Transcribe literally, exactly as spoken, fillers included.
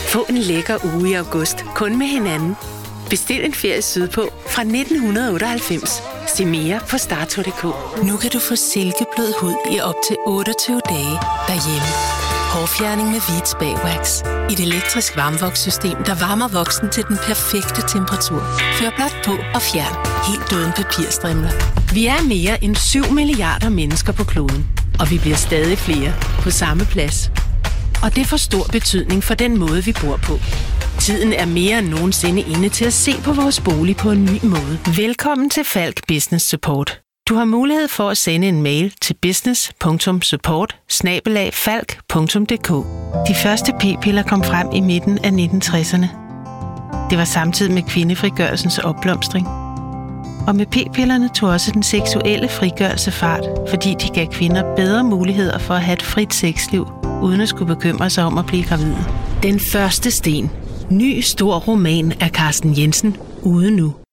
Få en lækker uge i august kun med hinanden. Bestil en ferie sydpå fra nitten otteoghalvfems. Se mere på starto punktum d k. Nu kan du få silkeblød hud i op til otteogtyve dage derhjemme. Hårfjerning med Veets Bag Wax. Et elektrisk varmvokssystem, der varmer voksen til den perfekte temperatur. Hør blot på og fjern helt uden papirstrimler. Vi er mere end syv milliarder mennesker på kloden, og vi bliver stadig flere på samme plads. Og det får stor betydning for den måde, vi bor på. Tiden er mere end nogensinde inde til at se på vores bolig på en ny måde. Velkommen til Falck Business Support. Du har mulighed for at sende en mail til business punktum support bindestreg falck punktum d k. De første p-piller kom frem i midten af nitten tresserne. Det var samtidig med kvindefrigørelsens opblomstring. Og med p-pillerne tog også den seksuelle frigørelse fart, fordi de gav kvinder bedre muligheder for at have et frit sexliv, uden at skulle bekymre sig om at blive gravide. Den første sten. Ny stor roman af Carsten Jensen, ude nu.